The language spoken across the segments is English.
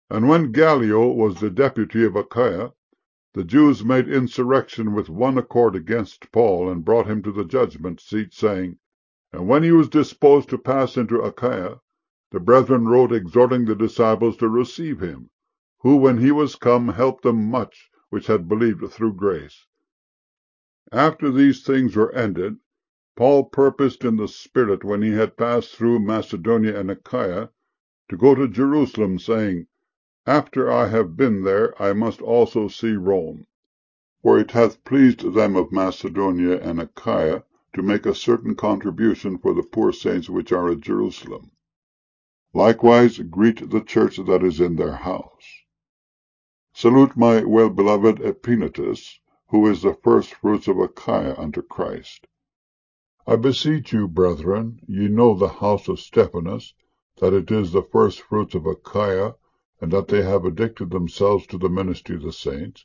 And when Gallio was the deputy of Achaia, the Jews made insurrection with one accord against Paul, and brought him to the judgment seat, saying, And when he was disposed to pass into Achaia, the brethren wrote, exhorting the disciples to receive him, who, when he was come, helped them much which had believed through grace. After these things were ended, Paul purposed in the Spirit, when he had passed through Macedonia and Achaia, to go to Jerusalem, saying, After I have been there, I must also see Rome. For it hath pleased them of Macedonia and Achaia to make a certain contribution for the poor saints which are at Jerusalem. Likewise greet the church that is in their house. Salute my well-beloved Epaenetus, who is the firstfruits of Achaia unto Christ. I beseech you, brethren, ye know the house of Stephanas, that it is the firstfruits of Achaia, and that they have addicted themselves to the ministry of the saints.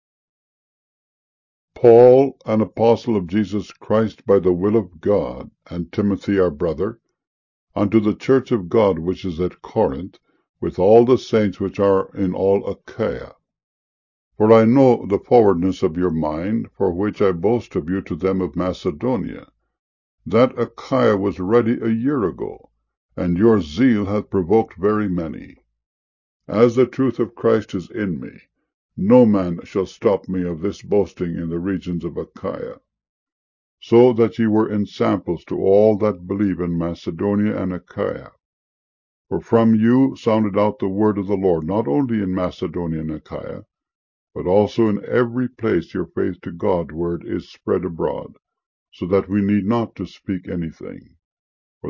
Paul, an apostle of Jesus Christ by the will of God, and Timothy our brother, unto the church of God which is at Corinth, with all the saints which are in all Achaia. For I know the forwardness of your mind, for which I boast of you to them of Macedonia, that Achaia was ready a year ago, and your zeal hath provoked very many. As the truth of Christ is in me, no man shall stop me of this boasting in the regions of Achaia. So that ye were ensamples to all that believe in Macedonia and Achaia. For from you sounded out the word of the Lord, not only in Macedonia and Achaia, but also in every place your faith to God word is spread abroad, so that we need not to speak anything.